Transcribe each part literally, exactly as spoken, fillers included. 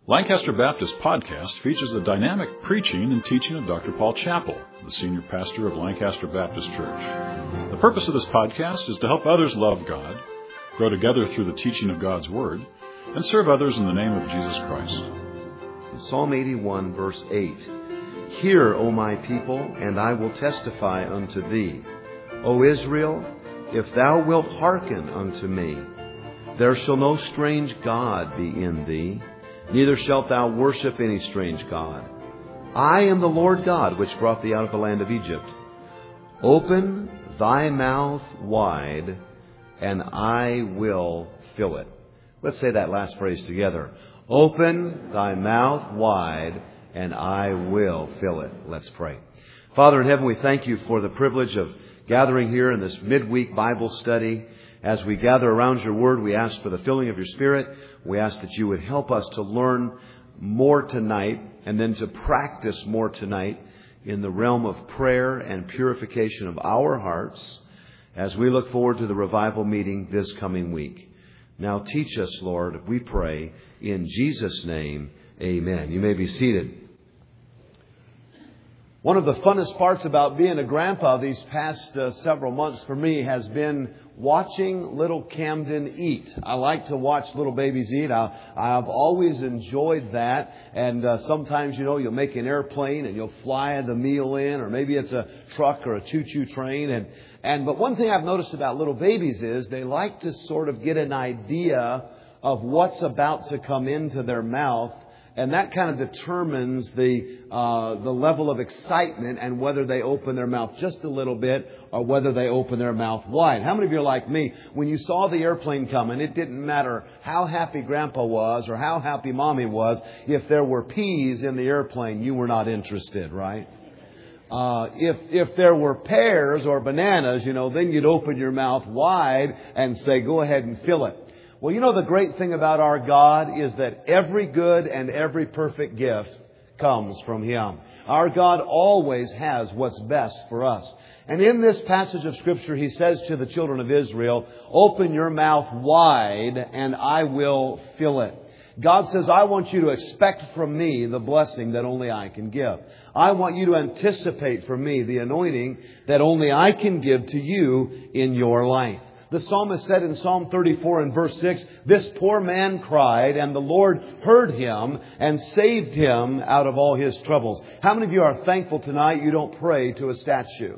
Lancaster Baptist Podcast features the dynamic preaching and teaching of Doctor Paul Chappell, the senior pastor of Lancaster Baptist Church. The purpose of this podcast is to help others love God, grow together through the teaching of God's Word, and serve others in the name of Jesus Christ. Psalm eighty-one, verse eight. Hear, O my people, and I will testify unto thee. O Israel, if thou wilt hearken unto me, there shall no strange God be in thee, neither shalt thou worship any strange god. I am the Lord God, which brought thee out of the land of Egypt. Open thy mouth wide, and I will fill it. Let's say that last phrase together. Open thy mouth wide, and I will fill it. Let's pray. Father in heaven, we thank you for the privilege of gathering here in this midweek Bible study. As we gather around your word, we ask for the filling of your Spirit. We ask that you would help us to learn more tonight and then to practice more tonight in the realm of prayer and purification of our hearts as we look forward to the revival meeting this coming week. Now teach us, Lord, we pray in Jesus' name, amen. You may be seated. One of the funnest parts about being a grandpa these past uh, several months for me has been watching little Camden eat. I like to watch little babies eat. I, I've always enjoyed that. And uh, sometimes, you know, you'll make an airplane and you'll fly the meal in, or maybe it's a truck or a choo-choo train. And, and but one thing I've noticed about little babies is they like to sort of get an idea of what's about to come into their mouth. And that kind of determines the uh, the level of excitement and whether they open their mouth just a little bit or whether they open their mouth wide. How many of you are like me? When you saw the airplane coming, it didn't matter how happy Grandpa was or how happy Mommy was. If there were peas in the airplane, you were not interested, right? Uh, if if there were pears or bananas, you know, then you'd open your mouth wide and say, go ahead and fill it. Well, you know, the great thing about our God is that every good and every perfect gift comes from Him. Our God always has what's best for us. And in this passage of Scripture, He says to the children of Israel, open your mouth wide and I will fill it. God says, I want you to expect from me the blessing that only I can give. I want you to anticipate from me the anointing that only I can give to you in your life. The psalmist said in Psalm thirty-four and verse six, this poor man cried, and the Lord heard him and saved him out of all his troubles. How many of you are thankful tonight you don't pray to a statue?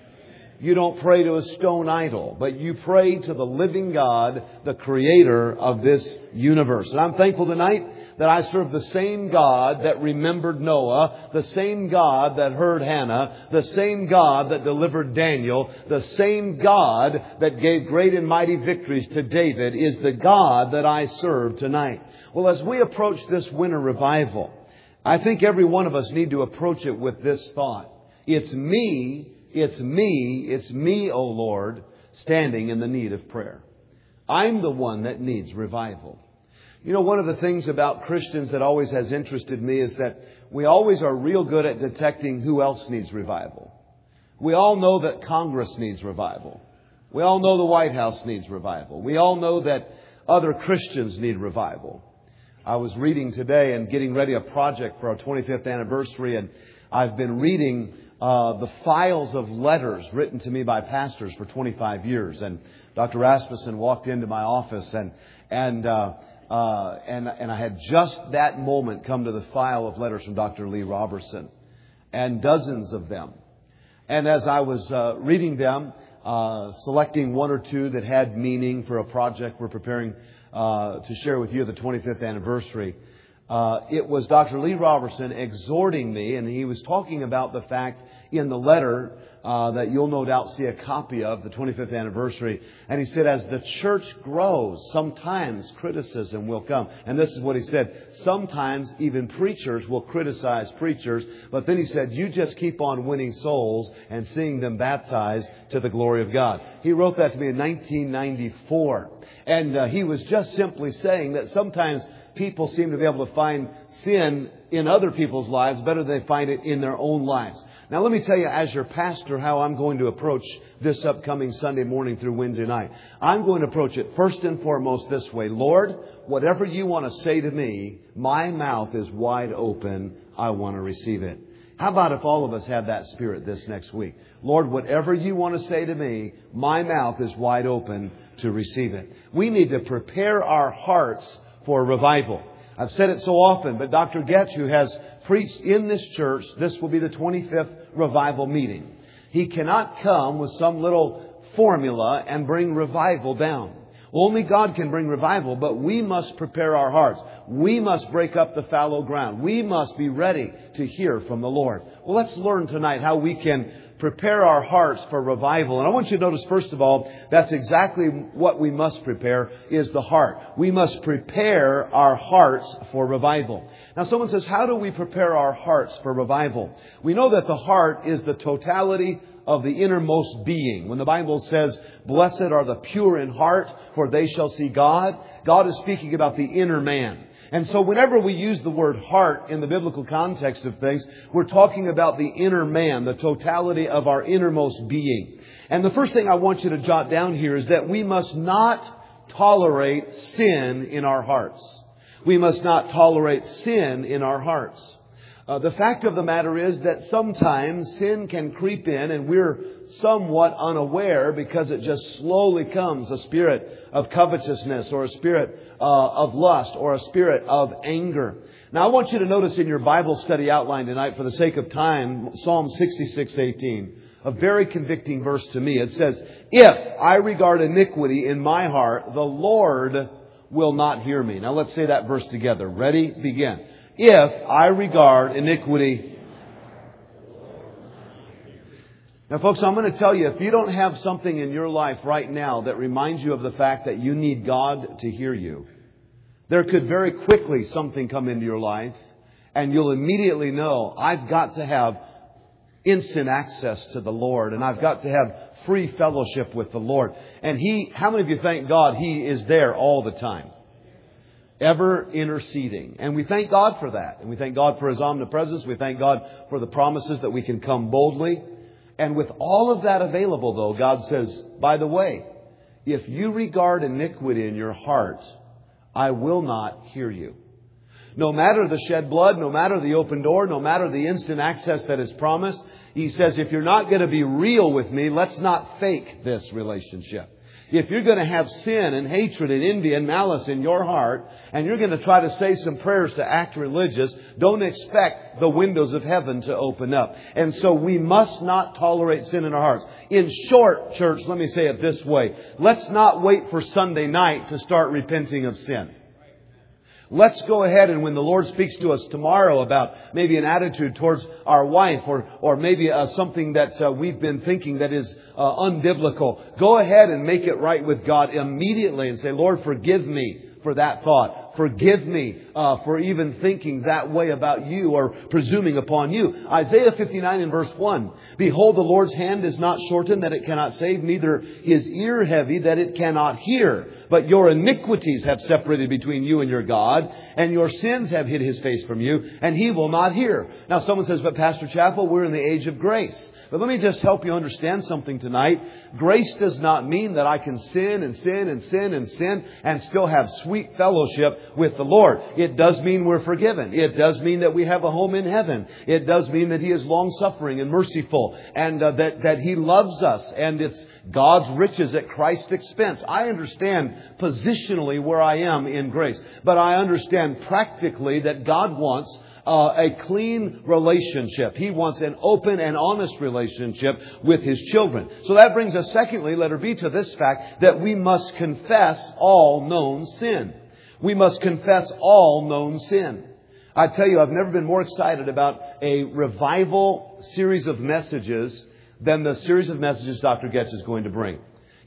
You don't pray to a stone idol, but you pray to the living God, the creator of this universe. And I'm thankful tonight that I serve the same God that remembered Noah, the same God that heard Hannah, the same God that delivered Daniel, the same God that gave great and mighty victories to David is the God that I serve tonight. Well, as we approach this winter revival, I think every one of us need to approach it with this thought. It's me, it's me, it's me, O Lord, standing in the need of prayer. I'm the one that needs revival. You know, one of the things about Christians that always has interested me is that we always are real good at detecting who else needs revival. We all know that Congress needs revival. We all know the White House needs revival. We all know that other Christians need revival. I was reading today and getting ready a project for our twenty-fifth anniversary, and I've been reading uh, the files of letters written to me by pastors for twenty-five years. And Doctor Rasmussen walked into my office and and uh, Uh, and, and I had just that moment come to the file of letters from Doctor Lee Robertson, and dozens of them. And as I was uh, reading them, uh, selecting one or two that had meaning for a project we're preparing uh, to share with you the twenty-fifth anniversary, uh, it was Doctor Lee Robertson exhorting me, and he was talking about the fact in the letter Uh, that you'll no doubt see a copy of, the twenty-fifth anniversary. And he said, as the church grows, sometimes criticism will come. And this is what he said. Sometimes even preachers will criticize preachers. But then he said, you just keep on winning souls and seeing them baptized to the glory of God. He wrote that to me in nineteen ninety-four. And uh, he was just simply saying that sometimes people seem to be able to find sin in other people's lives better than they find it in their own lives. Now, let me tell you, as your pastor, how I'm going to approach this upcoming Sunday morning through Wednesday night. I'm going to approach it first and foremost this way. Lord, whatever you want to say to me, my mouth is wide open. I want to receive it. How about if all of us have that spirit this next week? Lord, whatever you want to say to me, my mouth is wide open to receive it. We need to prepare our hearts for revival. I've said it so often, but Doctor Getch, who has preached in this church, this will be the twenty-fifth revival meeting. He cannot come with some little formula and bring revival down. Only God can bring revival, but we must prepare our hearts. We must break up the fallow ground. We must be ready to hear from the Lord. Well, let's learn tonight how we can prepare our hearts for revival. And I want you to notice, first of all, that's exactly what we must prepare, is the heart. We must prepare our hearts for revival. Now, someone says, how do we prepare our hearts for revival? We know that the heart is the totality of the innermost being. When the Bible says, blessed are the pure in heart, for they shall see God, God is speaking about the inner man. And so whenever we use the word heart in the biblical context of things, we're talking about the inner man, the totality of our innermost being. And the first thing I want you to jot down here is that we must not tolerate sin in our hearts. We must not tolerate sin in our hearts. Uh, the fact of the matter is that sometimes sin can creep in and we're somewhat unaware because it just slowly comes, a spirit of covetousness or a spirit uh, of lust or a spirit of anger. Now, I want you to notice in your Bible study outline tonight, for the sake of time, Psalm sixty-six eighteen, a very convicting verse to me. It says, if I regard iniquity in my heart, the Lord will not hear me. Now, let's say that verse together. Ready? Begin. If I regard iniquity. Now, folks, I'm going to tell you, if you don't have something in your life right now that reminds you of the fact that you need God to hear you, there could very quickly something come into your life and you'll immediately know, I've got to have instant access to the Lord and I've got to have free fellowship with the Lord. And He, how many of you thank God He is there all the time? Ever interceding. And we thank God for that. And we thank God for His omnipresence. We thank God for the promises that we can come boldly. And with all of that available, though, God says, by the way, if you regard iniquity in your heart, I will not hear you. No matter the shed blood, no matter the open door, no matter the instant access that is promised, He says, if you're not going to be real with me, let's not fake this relationship. If you're going to have sin and hatred and envy and malice in your heart, and you're going to try to say some prayers to act religious, don't expect the windows of heaven to open up. And so we must not tolerate sin in our hearts. In short, church, let me say it this way. Let's not wait for Sunday night to start repenting of sin. Let's go ahead and when the Lord speaks to us tomorrow about maybe an attitude towards our wife or or maybe uh, something that uh, we've been thinking that is uh, unbiblical, go ahead and make it right with God immediately and say, Lord, forgive me for that thought. Forgive me uh, for even thinking that way about you or presuming upon you. Isaiah fifty-nine and verse one. Behold, the Lord's hand is not shortened that it cannot save, neither His ear heavy that it cannot hear. But your iniquities have separated between you and your God, and your sins have hid His face from you, and He will not hear. Now someone says, but Pastor Chappell, we're in the age of grace. But let me just help you understand something tonight. Grace does not mean that I can sin and sin and sin and sin and still have sweet fellowship with the Lord. It does mean we're forgiven. It does mean that we have a home in heaven. It does mean that He is long-suffering and merciful and uh, that, that He loves us and it's God's riches at Christ's expense. I understand positionally where I am in grace, but I understand practically that God wants Uh, a clean relationship. He wants an open and honest relationship with His children. So that brings us, secondly, letter B, to this fact that we must confess all known sin. We must confess all known sin. I tell you, I've never been more excited about a revival series of messages than the series of messages Doctor Getch is going to bring.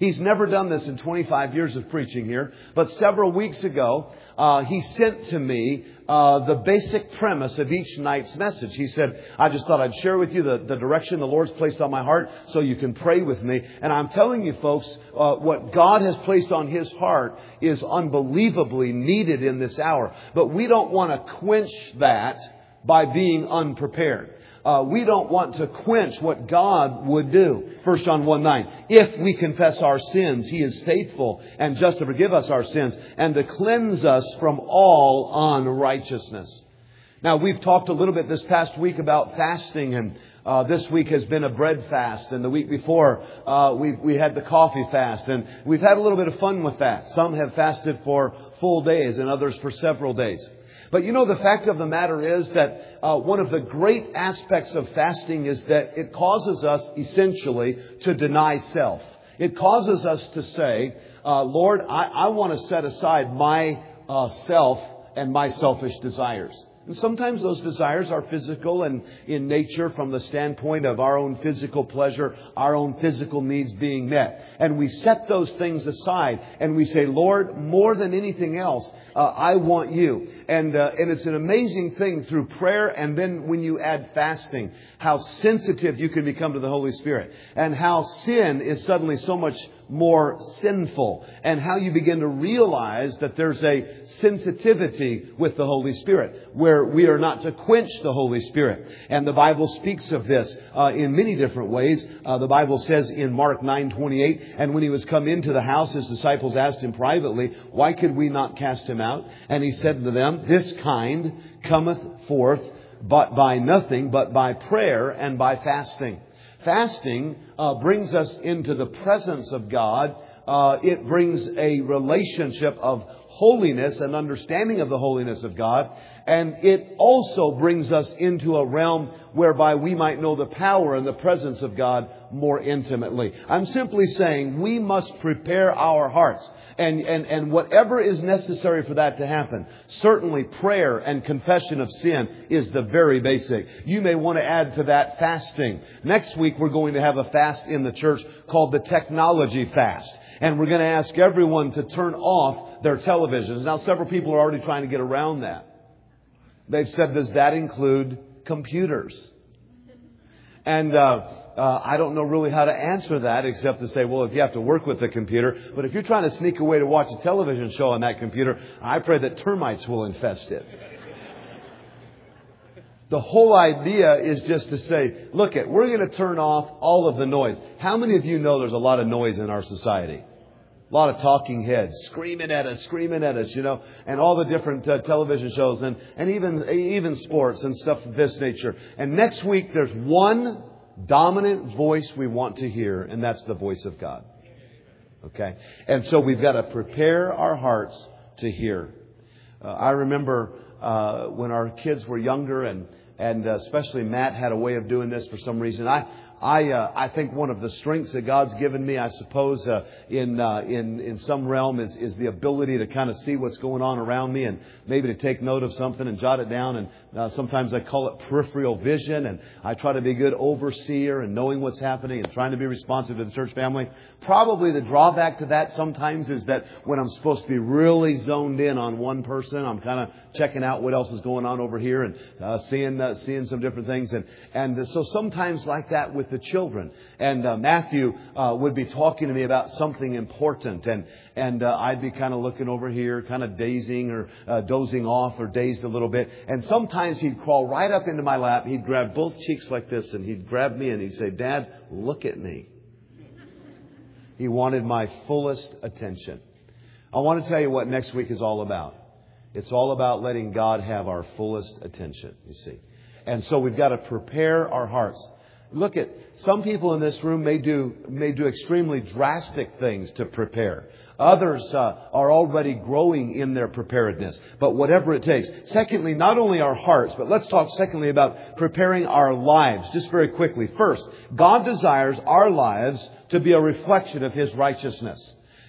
He's never done this in twenty-five years of preaching here. But several weeks ago, uh, he sent to me uh, the basic premise of each night's message. He said, I just thought I'd share with you the, the direction the Lord's placed on my heart so you can pray with me. And I'm telling you, folks, uh, what God has placed on His heart is unbelievably needed in this hour. But we don't want to quench that by being unprepared. Uh, we don't want to quench what God would do. First John one nine. If we confess our sins, He is faithful and just to forgive us our sins and to cleanse us from all unrighteousness. Now, we've talked a little bit this past week about fasting, and uh, this week has been a bread fast, and the week before uh, we we had the coffee fast, and we've had a little bit of fun with that. Some have fasted for full days and others for several days. But you know, the fact of the matter is that uh, one of the great aspects of fasting is that it causes us essentially to deny self. It causes us to say, uh, Lord, I, I want to set aside my uh, self and my selfish desires. And sometimes those desires are physical and in nature from the standpoint of our own physical pleasure, our own physical needs being met. And we set those things aside and we say, Lord, more than anything else, uh, I want you. And uh, and it's an amazing thing through prayer, and then when you add fasting, how sensitive you can become to the Holy Spirit, and how sin is suddenly so much more sinful, and how you begin to realize that there's a sensitivity with the Holy Spirit where we are not to quench the Holy Spirit. And the Bible speaks of this uh, in many different ways. Uh, the Bible says in Mark nine twenty-eight, and when He was come into the house, His disciples asked Him privately, why could we not cast him out? And He said to them, this kind cometh forth but by nothing but by prayer and by fasting. Fasting uh, brings us into the presence of God. Uh, it brings a relationship of holiness and understanding of the holiness of God. And it also brings us into a realm whereby we might know the power and the presence of God more intimately. I'm simply saying we must prepare our hearts. And, and, and whatever is necessary for that to happen, certainly prayer and confession of sin is the very basic. You may want to add to that fasting. Next week we're going to have a fast in the church called the technology fast. And we're going to ask everyone to turn off their televisions. Now, several people are already trying to get around that. They've said, does that include computers? And uh, uh, I don't know really how to answer that except to say, well, if you have to work with the computer. But if you're trying to sneak away to watch a television show on that computer, I pray that termites will infest it. The whole idea is just to say, look, it, we're going to turn off all of the noise. How many of you know there's a lot of noise in our society? A lot of talking heads screaming at us, screaming at us, you know, and all the different uh, television shows and, and even even sports and stuff of this nature. And next week, there's one dominant voice we want to hear, and that's the voice of God. Okay? And so we've got to prepare our hearts to hear. Uh, I remember uh, when our kids were younger, and, and uh, especially Matt had a way of doing this for some reason. I I uh, I think one of the strengths that God's given me, I suppose, uh, in uh, in in some realm is is the ability to kind of see what's going on around me and maybe to take note of something and jot it down. And uh, sometimes I call it peripheral vision. And I try to be a good overseer and knowing what's happening and trying to be responsive to the church family. Probably the drawback to that sometimes is that when I'm supposed to be really zoned in on one person, I'm kind of checking out what else is going on over here and uh, seeing uh, seeing some different things. And and uh, so sometimes like that with the children. And uh, Matthew uh, would be talking to me about something important, and and uh, I'd be kind of looking over here, kind of dazing or uh, dozing off or dazed a little bit. And sometimes he'd crawl right up into my lap. He'd grab both cheeks like this, and he'd grab me and he'd say, "Dad, look at me." He wanted my fullest attention. I want to tell you what next week is all about. It's all about letting God have our fullest attention, you see. And so we've got to prepare our hearts. Look at some people in this room may do may do extremely drastic things to prepare. Others uh, are already growing in their preparedness. But whatever it takes. Secondly, not only our hearts, but let's talk secondly about preparing our lives. Just very quickly. First, God desires our lives to be a reflection of His righteousness.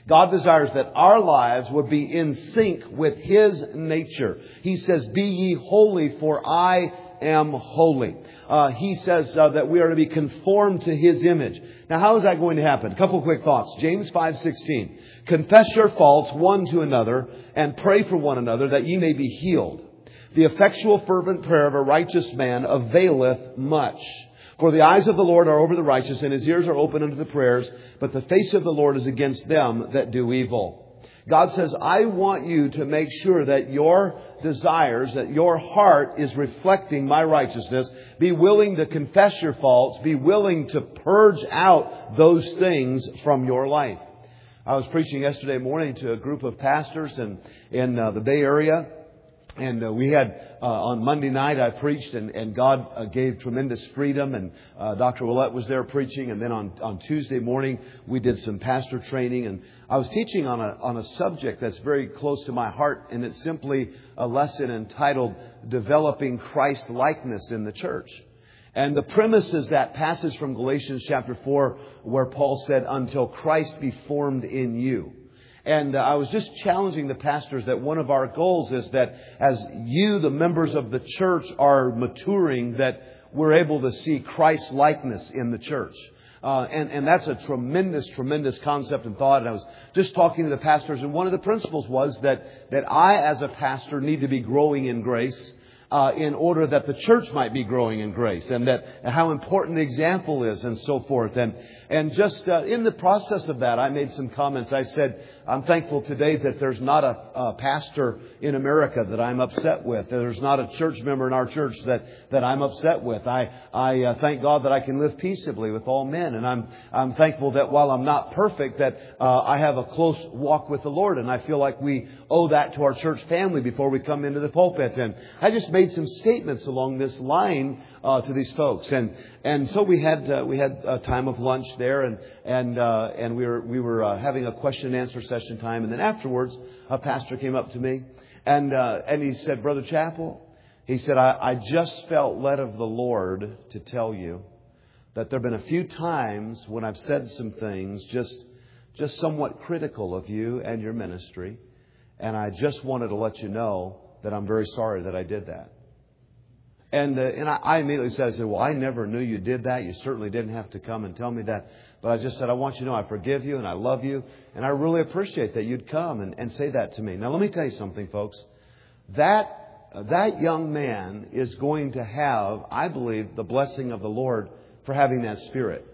God desires that our lives would be in sync with His nature. He says, be ye holy, for I am holy. Uh, he says uh, that we are to be conformed to His image. Now, how is that going to happen? A couple of quick thoughts. James five sixteen. Confess your faults one to another and pray for one another that ye may be healed. The effectual fervent prayer of a righteous man availeth much. For the eyes of the Lord are over the righteous, and His ears are open unto the prayers, but the face of the Lord is against them that do evil. God says, I want you to make sure that your desires, that your heart is reflecting my righteousness. Be willing to confess your faults. Be willing to purge out those things from your life. I was preaching yesterday morning to a group of pastors in, in uh, the Bay Area. And uh, we had, uh, on Monday night, I preached, and, and God uh, gave tremendous freedom. And uh, Doctor Willett was there preaching. And then on, on Tuesday morning, we did some pastor training. And I was teaching on a, on a subject that's very close to my heart. And it's simply a lesson entitled Developing Christ-Likeness in the Church. And the premise is that passage from Galatians chapter four, where Paul said, until Christ be formed in you. And uh, I was just challenging the pastors that one of our goals is that as you, the members of the church, are maturing, that we're able to see Christ's likeness in the church. Uh, and, and that's a tremendous, tremendous concept and thought. And I was just talking to the pastors, and one of the principles was that, that I, as a pastor, need to be growing in grace. Uh, in order that the church might be growing in grace, and that how important the example is, and so forth. And and just uh, in the process of that, I made some comments. I said, I'm thankful today that there's not a, a pastor in America that I'm upset with. There's not a church member in our church that, that I'm upset with. I I uh, thank God that I can live peaceably with all men, and I'm I'm thankful that while I'm not perfect, that uh, I have a close walk with the Lord, and I feel like we owe that to our church family before we come into the pulpit. And I just made some statements along this line uh, to these folks, and and so we had uh, we had a time of lunch there, and and uh, and we were we were uh, having a question and answer session time, and then afterwards a pastor came up to me, and uh, and he said, Brother Chappell, he said, I, I just felt led of the Lord to tell you that there have been a few times when I've said some things just just somewhat critical of you and your ministry, and I just wanted to let you know that I'm very sorry that I did that. And uh, and I, I immediately said, I said, well, I never knew you did that. You certainly didn't have to come and tell me that. But I just said, I want you to know I forgive you and I love you. And I really appreciate that you'd come and, and say that to me. Now, let me tell you something, folks. That, uh, that young man is going to have, I believe, the blessing of the Lord for having that spirit,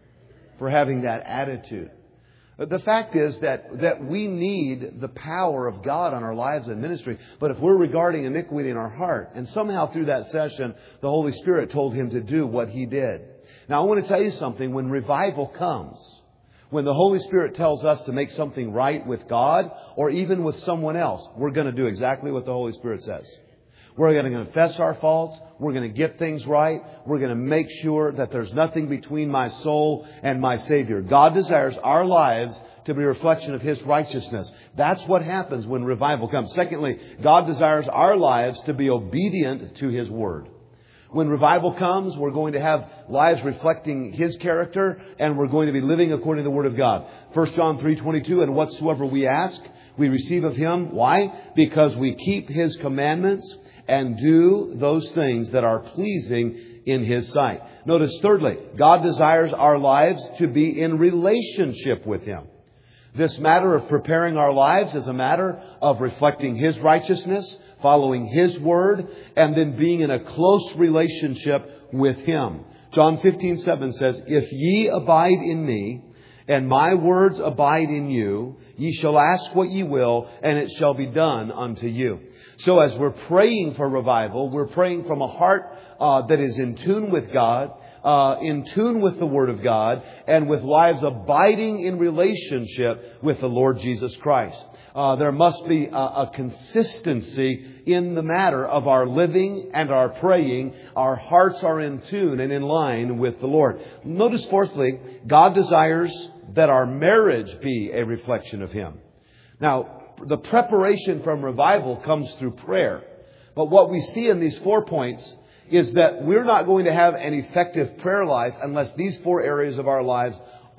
for having that attitude. The fact is that, that we need the power of God on our lives and ministry. But if we're regarding iniquity in our heart, and somehow through that session, the Holy Spirit told him to do what he did. Now, I want to tell you something. When revival comes, when the Holy Spirit tells us to make something right with God or even with someone else, we're going to do exactly what the Holy Spirit says. We're going to confess our faults. We're going to get things right. We're going to make sure that there's nothing between my soul and my Savior. God desires our lives to be a reflection of His righteousness. That's what happens when revival comes. Secondly, God desires our lives to be obedient to His Word. When revival comes, we're going to have lives reflecting His character, and we're going to be living according to the Word of God. First John three twenty-two, and whatsoever we ask, we receive of Him. Why? Because we keep His commandments and do those things that are pleasing in His sight. Notice, thirdly, God desires our lives to be in relationship with Him. This matter of preparing our lives is a matter of reflecting His righteousness, following His Word, and then being in a close relationship with Him. John fifteen seven says, if ye abide in me, and my words abide in you, ye shall ask what ye will, and it shall be done unto you. So as we're praying for revival, we're praying from a heart uh, that is in tune with God, uh, in tune with the Word of God, and with lives abiding in relationship with the Lord Jesus Christ. Uh, there must be a, a consistency in the matter of our living and our praying. Our hearts are in tune and in line with the Lord. Notice, fourthly, God desires that our marriage be a reflection of Him. Now, the preparation from revival comes through prayer. But what we see in these four points is that we're not going to have an effective prayer life unless these four areas of our lives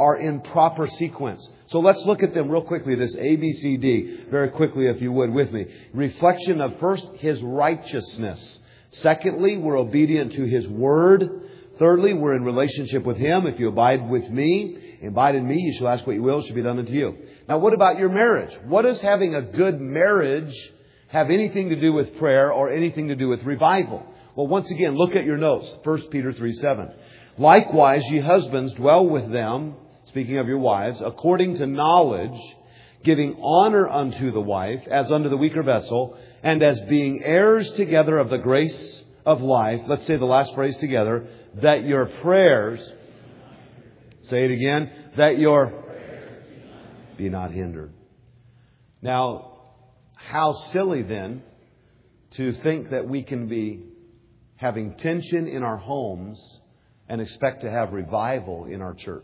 are in proper sequence. So let's look at them real quickly, this A, B, C, D, very quickly if you would with me. Reflection of first, His righteousness. Secondly, we're obedient to His Word. Thirdly, we're in relationship with Him. If you abide with me, abide in me, you shall ask what you will, it shall be done unto you. Now what about your marriage? What does having a good marriage have anything to do with prayer or anything to do with revival? Well, once again, look at your notes. First Peter three seven. Likewise, ye husbands, dwell with them, speaking of your wives, according to knowledge, giving honor unto the wife, as unto the weaker vessel, and as being heirs together of the grace of life. Let's say the last phrase together. That your prayers, say it again, that your be not hindered. Now, how silly then to think that we can be having tension in our homes and expect to have revival in our church.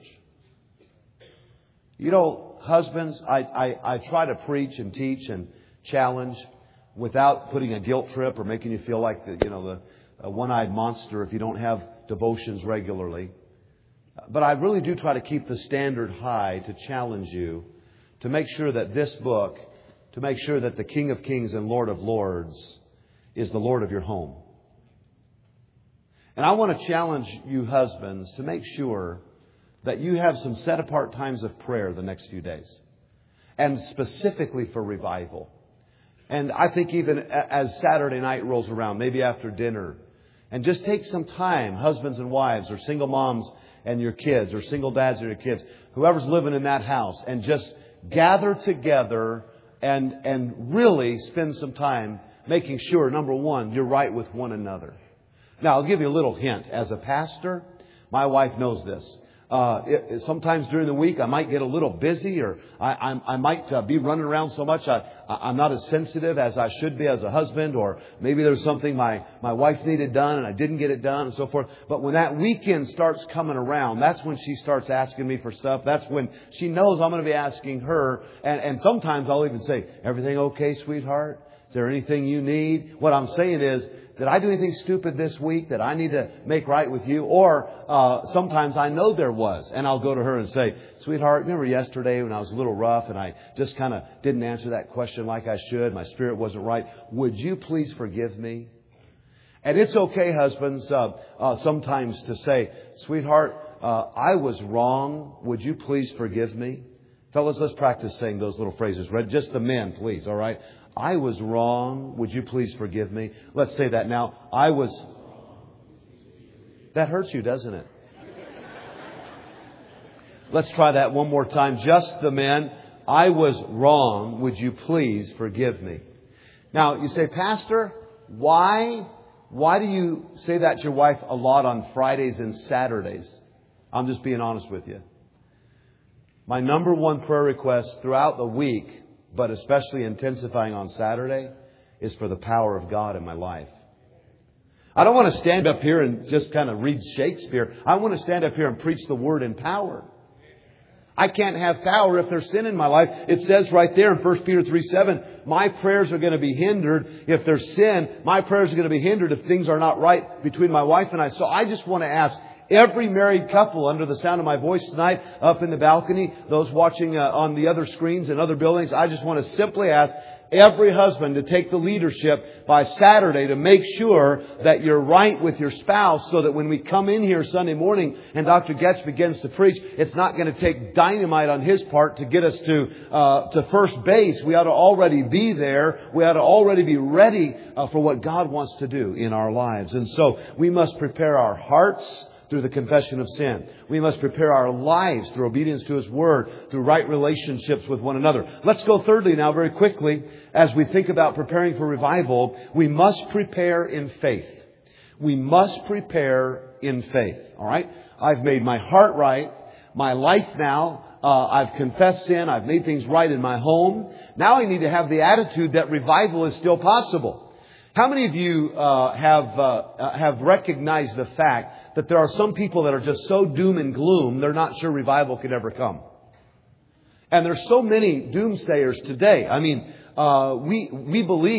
You know, husbands, I, I, I try to preach and teach and challenge without putting a guilt trip or making you feel like the, you know, the a one-eyed monster if you don't have devotions regularly. But I really do try to keep the standard high to challenge you to make sure that this book, to make sure that the King of Kings and Lord of Lords is the Lord of your home. And I want to challenge you husbands to make sure that you have some set-apart times of prayer the next few days. And specifically for revival. And I think even as Saturday night rolls around, maybe after dinner, and just take some time, husbands and wives, or single moms and your kids, or single dads and your kids, whoever's living in that house, and just gather together and, and really spend some time making sure, number one, you're right with one another. Now, I'll give you a little hint. As a pastor, my wife knows this. Uh, it, sometimes during the week I might get a little busy, or I, I, I might uh, be running around so much I, I'm not as sensitive as I should be as a husband, or maybe there's something my, my wife needed done and I didn't get it done and so forth. But when that weekend starts coming around, that's when she starts asking me for stuff. That's when she knows I'm going to be asking her. And, and sometimes I'll even say, everything okay, sweetheart? Is there anything you need? What I'm saying is, did I do anything stupid this week that I need to make right with you? Or uh, sometimes I know there was. And I'll go to her and say, sweetheart, remember yesterday when I was a little rough and I just kind of didn't answer that question like I should. My spirit wasn't right. Would you please forgive me? And it's okay, husbands, uh, uh, sometimes to say, sweetheart, uh, I was wrong. Would you please forgive me? Fellas, let's practice saying those little phrases. Just the men, please. All right. I was wrong. Would you please forgive me? Let's say that now. I was... That hurts you, doesn't it? Let's try that one more time. Just the men. I was wrong. Would you please forgive me? Now, you say, Pastor, why, why do you say that to your wife a lot on Fridays and Saturdays? I'm just being honest with you. My number one prayer request throughout the week, but especially intensifying on Saturday, is for the power of God in my life. I don't want to stand up here and just kind of read Shakespeare. I want to stand up here and preach the Word in power. I can't have power if there's sin in my life. It says right there in First Peter three seven, my prayers are going to be hindered if there's sin. My prayers are going to be hindered if things are not right between my wife and I. So I just want to ask every married couple under the sound of my voice tonight, up in the balcony, those watching uh, on the other screens and other buildings, I just want to simply ask every husband to take the leadership by Saturday to make sure that you're right with your spouse, so that when we come in here Sunday morning and Doctor Getz begins to preach, it's not going to take dynamite on his part to get us to uh, to first base. We ought to already be there. We ought to already be ready uh, for what God wants to do in our lives. And so we must prepare our hearts through the confession of sin. We must prepare our lives through obedience to His Word, through right relationships with one another. Let's go thirdly now very quickly. As we think about preparing for revival, we must prepare in faith. We must prepare in faith. All right? I've made my heart right. My life now, uh, I've confessed sin. I've made things right in my home. Now I need to have the attitude that revival is still possible. How many of you uh, have uh, have recognized the fact that there are some people that are just so doom and gloom, they're not sure revival could ever come? And there's so many doomsayers today. I mean, uh, we we believe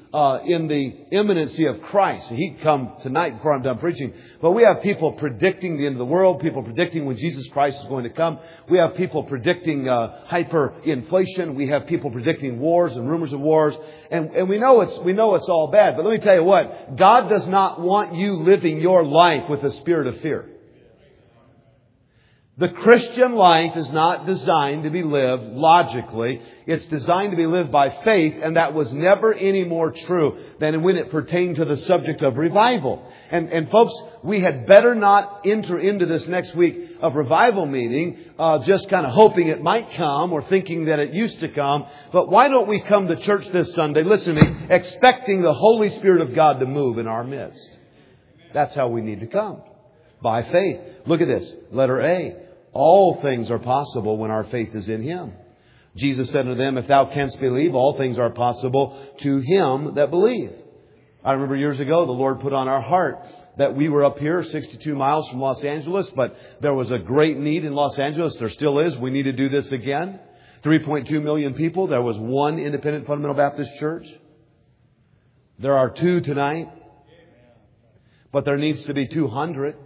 uh, in the imminency of Christ. He'd come tonight before I'm done preaching. But we have people predicting the end of the world, people predicting when Jesus Christ is going to come. We have people predicting uh, hyperinflation. We have people predicting wars and rumors of wars. And, and we know it's we know it's all bad. But let me tell you what, God does not want you living your life with a spirit of fear. The Christian life is not designed to be lived logically. It's designed to be lived by faith, and that was never any more true than when it pertained to the subject of revival. And, and folks, we had better not enter into this next week of revival meeting uh, just kind of hoping it might come or thinking that it used to come. But why don't we come to church this Sunday, listen to me, expecting the Holy Spirit of God to move in our midst? That's how we need to come. By faith. Look at this. Letter A. All things are possible when our faith is in Him. Jesus said unto them, if thou canst believe, all things are possible to him that believe. I remember years ago, the Lord put on our heart that we were up here sixty-two miles from Los Angeles, but there was a great need in Los Angeles. There still is. We need to do this again. three point two million people. There was one independent fundamental Baptist church. There are two tonight. But there needs to be two hundred.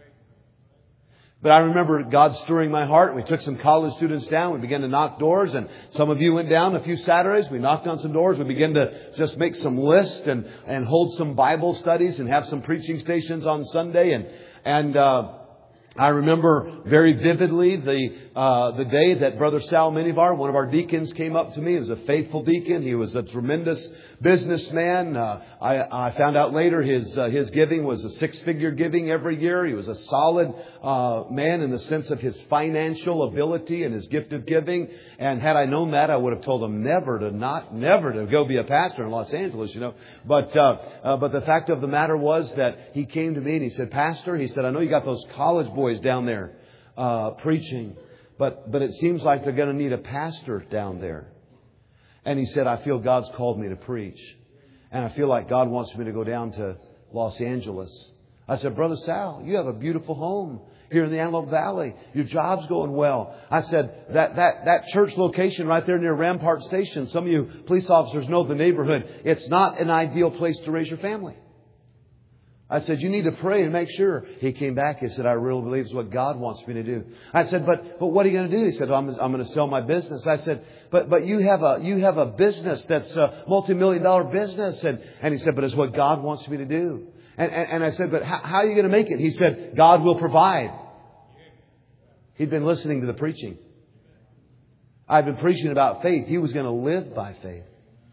But I remember God stirring my heart. We took some college students down. We began to knock doors. And some of you went down a few Saturdays. We knocked on some doors. We began to just make some lists and, and hold some Bible studies and have some preaching stations on Sunday. And, and, uh, I remember very vividly the uh, the day that Brother Sal Minivar, one of our deacons, came up to me. He was a faithful deacon. He was a tremendous businessman. Uh, I, I found out later his uh, his giving was a six-figure giving every year. He was a solid uh, man in the sense of his financial ability and his gift of giving. And had I known that, I would have told him never to not never to go be a pastor in Los Angeles. You know, but uh, uh, but the fact of the matter was that he came to me and he said, "Pastor," he said, "I know you got those college boys down there uh, preaching, but but it seems like they're going to need a pastor down there." And he said, "I feel God's called me to preach, and I feel like God wants me to go down to Los Angeles." I said, "Brother Sal, you have a beautiful home here in the Antelope Valley. Your job's going well." I said, that that that church location right there near Rampart Station, some of you police officers know the neighborhood. It's not an ideal place to raise your family. I said, "You need to pray and make sure." He came back. He said, "I really believe it's what God wants me to do." I said, but but what are you going to do? He said, I'm, I'm going to sell my business. I said, but but you have a you have a business that's a multi-million dollar business. And, and he said, "But it's what God wants me to do." And, and, and I said, "But how, how are you going to make it?" He said, "God will provide." He'd been listening to the preaching. I'd been preaching about faith. He was going to live by faith.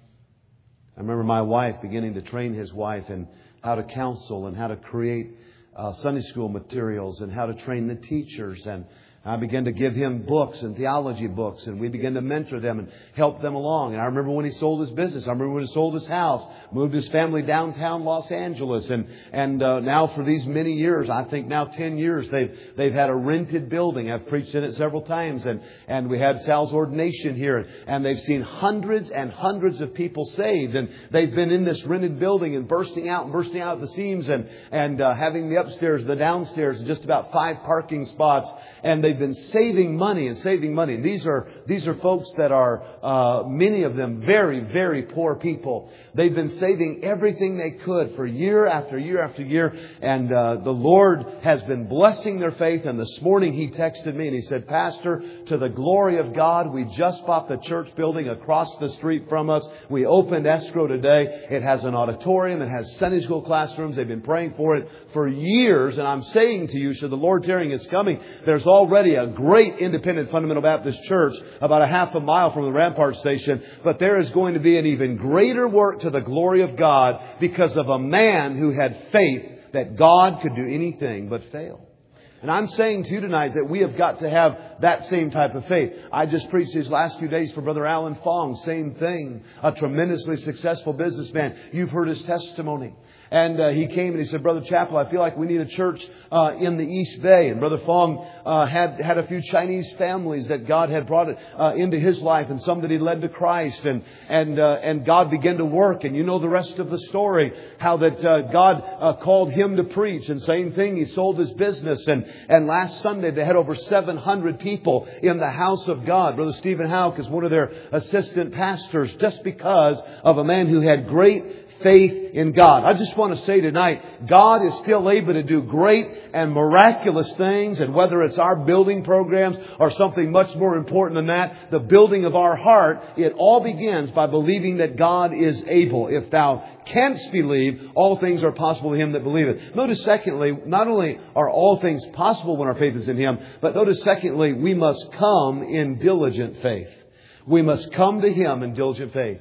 I remember my wife beginning to train his wife in how to counsel and how to create uh, Sunday school materials and how to train the teachers. And I began to give him books and theology books, and we began to mentor them and help them along. And I remember when he sold his business. I remember when he sold his house, moved his family downtown Los Angeles. And and uh, now for these many years, I think now ten years, they've they've had a rented building. I've preached in it several times. And, and we had Sal's ordination here. And they've seen hundreds and hundreds of people saved. And they've been in this rented building and bursting out and bursting out at the seams and, and uh, having the upstairs, the downstairs, and just about five parking spots. And they They've been saving money and saving money. And these are these are folks that are, uh, many of them, very, very poor people. They've been saving everything they could for year after year after year. And uh, the Lord has been blessing their faith. And this morning he texted me and he said, "Pastor, to the glory of God, we just bought the church building across the street from us. We opened escrow today. It has an auditorium. It has Sunday school classrooms. They've been praying for it for years. And I'm saying to you, should the Lord tarrying is coming, there's already a great independent fundamental Baptist church about a half a mile from the Rampart Station. But there is going to be an even greater work to the glory of God because of a man who had faith that God could do anything but fail." And I'm saying to you tonight that we have got to have that same type of faith. I just preached these last few days for Brother Alan Fong. Same thing. A tremendously successful businessman. You've heard his testimony. And uh, he came and he said, "Brother Chappell, I feel like we need a church uh, in the East Bay." And Brother Fong uh, had had a few Chinese families that God had brought uh, into his life, and some that he led to Christ. And and uh, and God began to work. And you know the rest of the story, how that uh, God uh, called him to preach. And same thing, he sold his business. And and last Sunday they had over seven hundred people in the house of God. Brother Stephen Houck is one of their assistant pastors, just because of a man who had great faith in God. I just want to say tonight, God is still able to do great and miraculous things. And whether it's our building programs or something much more important than that, the building of our heart, it all begins by believing that God is able. If thou canst believe, all things are possible to him that believeth. Notice secondly, not only are all things possible when our faith is in Him, but notice secondly, we must come in diligent faith. We must come to Him in diligent faith.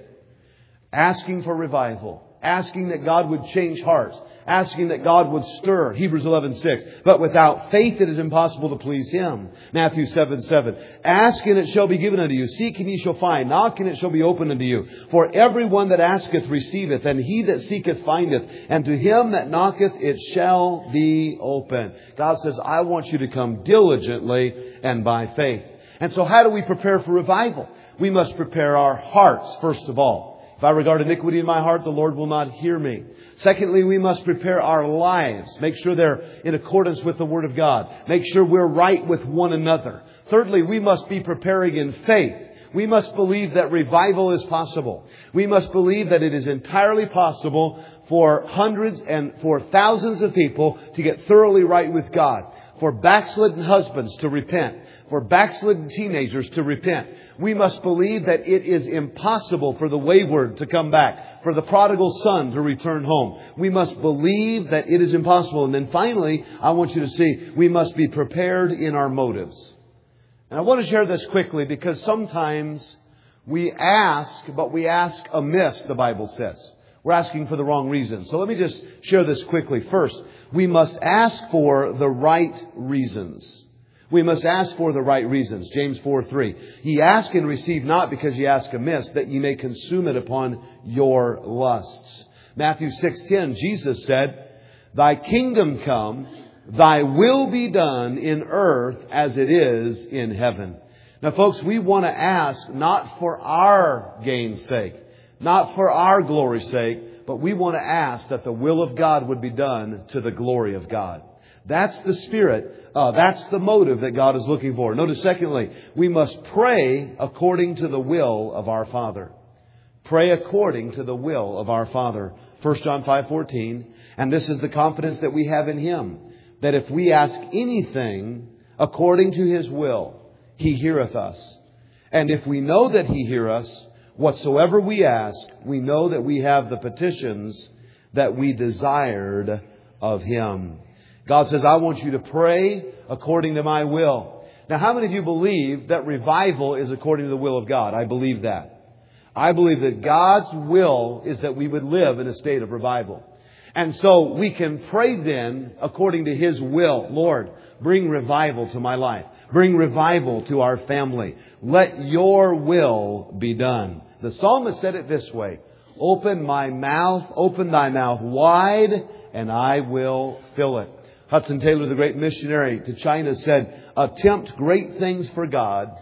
Asking for revival. Asking that God would change hearts. Asking that God would stir. Hebrews eleven six. But without faith it is impossible to please Him. Matthew seven seven. Ask and it shall be given unto you. Seek and ye shall find. Knock and it shall be opened unto you. For everyone that asketh receiveth, and he that seeketh findeth. And to him that knocketh it shall be open. God says, I want you to come diligently and by faith. And so how do we prepare for revival? We must prepare our hearts, first of all. If I regard iniquity in my heart, the Lord will not hear me. Secondly, we must prepare our lives. Make sure they're in accordance with the Word of God. Make sure we're right with one another. Thirdly, we must be preparing in faith. We must believe that revival is possible. We must believe that it is entirely possible for hundreds and for thousands of people to get thoroughly right with God. For backslidden husbands to repent. For backslidden teenagers to repent. We must believe that it is impossible for the wayward to come back. For the prodigal son to return home. We must believe that it is impossible. And then finally, I want you to see, we must be prepared in our motives. And I want to share this quickly because sometimes we ask, but we ask amiss, the Bible says. We're asking for the wrong reasons. So let me just share this quickly. First, we must ask for the right reasons. We must ask for the right reasons. James four three. Ye ask and receive not because ye ask amiss, that ye may consume it upon your lusts. Matthew six ten. Jesus said, Thy kingdom come, Thy will be done in earth as it is in heaven. Now folks, we want to ask not for our gain's sake, not for our glory's sake, but we want to ask that the will of God would be done to the glory of God. That's the spirit. Uh, that's the motive that God is looking for. Notice secondly, we must pray according to the will of our Father. Pray according to the will of our Father. First John five fourteen. And this is the confidence that we have in Him, that if we ask anything according to His will, He heareth us. And if we know that He heareth us, whatsoever we ask, we know that we have the petitions that we desired of Him. God says, I want you to pray according to my will. Now, how many of you believe that revival is according to the will of God? I believe that. I believe that God's will is that we would live in a state of revival. And so we can pray then according to His will. Lord, bring revival to my life. Bring revival to our family. Let your will be done. The psalmist said it this way. Open my mouth, open thy mouth wide, and I will fill it. Hudson Taylor, the great missionary to China, said, attempt great things for God.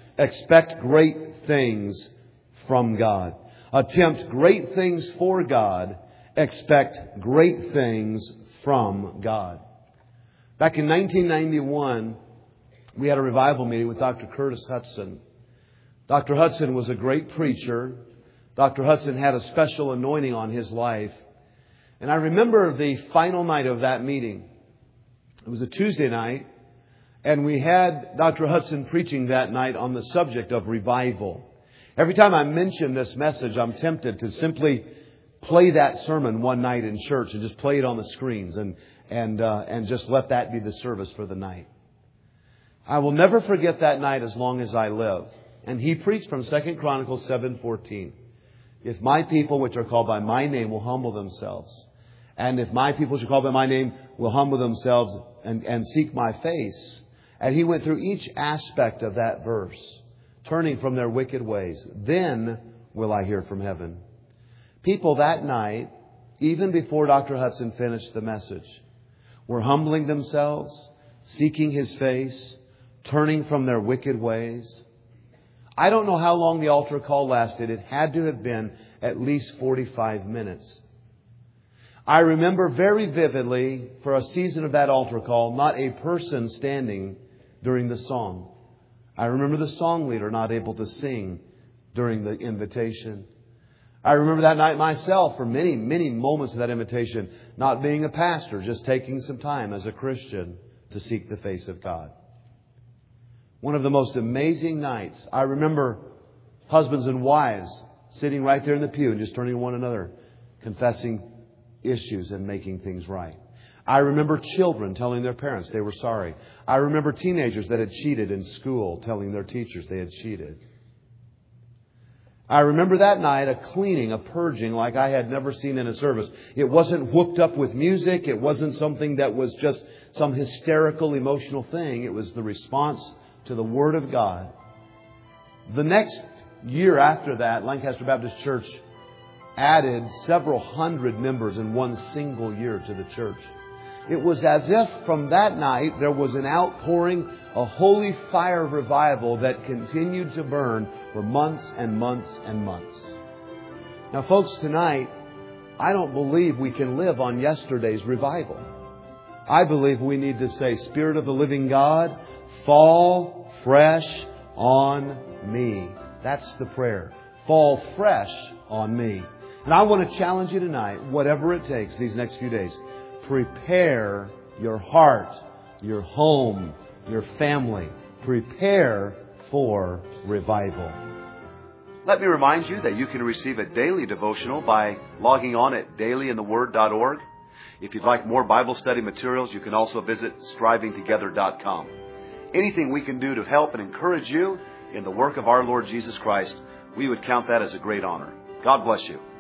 Expect great things from God. Attempt great things for God. Expect great things from God. Back in nineteen ninety-one, we had a revival meeting with Doctor Curtis Hudson. Doctor Hudson was a great preacher. Doctor Hudson had a special anointing on his life. And I remember the final night of that meeting. It was a Tuesday night, and we had Doctor Hudson preaching that night on the subject of revival. Every time I mention this message, I'm tempted to simply play that sermon one night in church and just play it on the screens and and uh, and just let that be the service for the night. I will never forget that night as long as I live. And he preached from Second Chronicles seven fourteen. If my people, which are called by my name, will humble themselves, and if my people which are called by my name will humble themselves and, and seek my face. And he went through each aspect of that verse, turning from their wicked ways. Then will I hear from heaven. People that night, even before Doctor Hudson finished the message, were humbling themselves, seeking His face, turning from their wicked ways. I don't know how long the altar call lasted. It had to have been at least forty-five minutes. I remember very vividly, for a season of that altar call, not a person standing during the song. I remember the song leader not able to sing during the invitation. I remember that night myself for many, many moments of that invitation, not being a pastor, just taking some time as a Christian to seek the face of God. One of the most amazing nights. I remember husbands and wives sitting right there in the pew and just turning to one another, confessing issues and making things right. I remember children telling their parents they were sorry. I remember teenagers that had cheated in school telling their teachers they had cheated. I remember that night a cleaning, a purging like I had never seen in a service. It wasn't whooped up with music. It wasn't something that was just some hysterical, emotional thing. It was the response to the Word of God. The next year after that, Lancaster Baptist Church added several hundred members in one single year to the church. It was as if from that night there was an outpouring, a holy fire of revival that continued to burn for months and months and months. Now, folks, tonight, I don't believe we can live on yesterday's revival. I believe we need to say, Spirit of the living God, fall fresh on me. That's the prayer. Fall fresh on me. And I want to challenge you tonight, whatever it takes these next few days, prepare your heart, your home, your family. Prepare for revival. Let me remind you that you can receive a daily devotional by logging on at daily in the word dot org. If you'd like more Bible study materials, you can also visit striving together dot com. Anything we can do to help and encourage you in the work of our Lord Jesus Christ, we would count that as a great honor. God bless you.